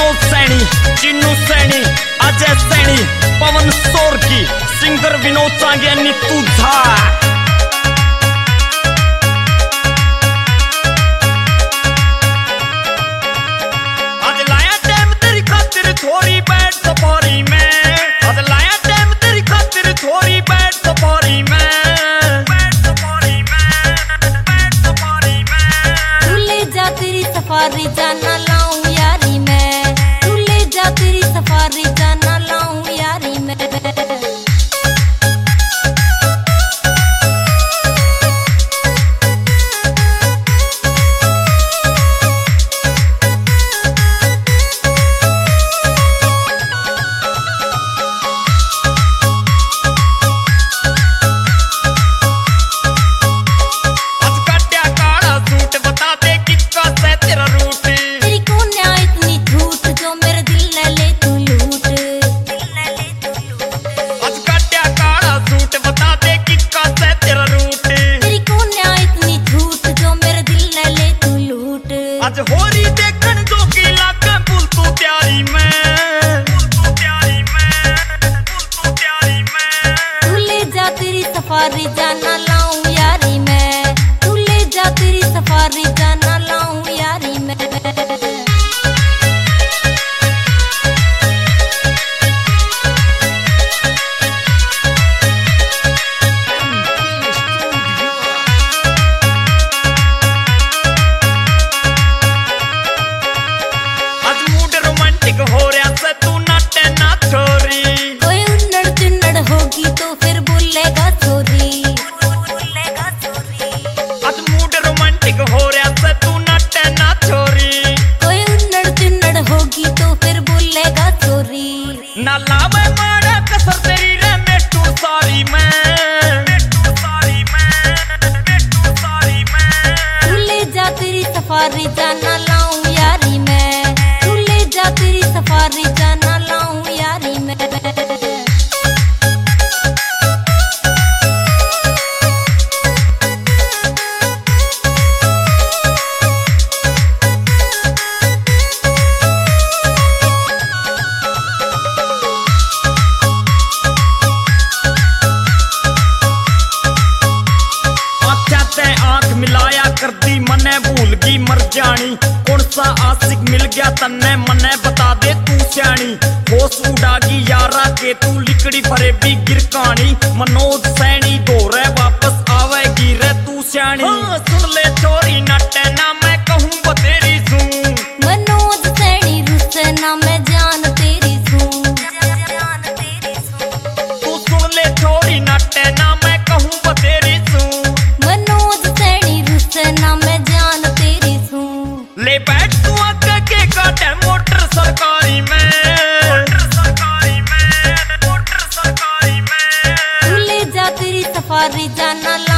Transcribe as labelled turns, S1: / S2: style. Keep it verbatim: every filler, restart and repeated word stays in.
S1: Manoj Saini, Chinnu Saini, Ajay Saini, Pawan Sorki, singer Vinod Sange, Neetu Jha. आज लाया time तेरी खातिर थोड़ी बैठ सफारी में, आज लाया टाइम तेरी खातिर थोड़ी बैठ सफारी में, बैठ सफारी में, बैठ सफारी में।
S2: तू ले जा तेरी सफारी जाना लाऊं यारी में, तू ले जा तेरी सफारी जाना लाऊं यारी में।
S1: आज होरी देखन जोगी लागे बुल तू प्यारी में, बुल तू प्यारी में, बुल तू प्यारी में।
S2: तू ले जा तेरी सफारी जाना लाऊं यारी में, तू ले जा तेरी सफारी जाना लाऊं यारी में।
S1: हो रहा से तू नाटे ना छोरी,
S2: कोई उन्नड़ चिन्नड़ होगी तो फिर बोलेगा चोरी, बोलेगा चोरी।
S1: आज मूड रोमांटिक हो रहा से तू नाटे ना छोरी,
S2: कोई उन्नड़ चिन्नड़ होगी तो फिर बोलेगा चोरी।
S1: ना लावे मारा कसर तेरी रे मेटू सारी में, मेटू सारी में, मेटू सारी में।
S2: तू ले जा तेरी सफारी जाना लाऊं यारी में, तू ले जा तेरी सफारी जाना लाऊं यारी में। आंख मिलाया कर दी मने भूल गई मर जानी, कौन सा आशिक मिल गया तन्ने मने बता दे तू स्याणी। होश उड़ागी यारा के तू लिकड़ी भरे भी गिरकानी, मनोज सैनी दोरे वापस आवेगी रे तू स्याणी। हाँ, सुन ले चोरी नटे ना मैं कहूँ बतेरी सू, मनोज सैनी रुस्से ना मैं जान तेरी सू।
S1: तू सुन ले चोरी नटे ना मैं कहूँ बतेरी सू,
S2: मनोज सैनी रुस्से ना मैं जान तेरी सू।
S1: ले बैठ तू आके के काटे मोटर सरकारी में, मोटर सरकारी में, मोटर सरकारी में।
S2: तू ले जा तेरी सफारी जाना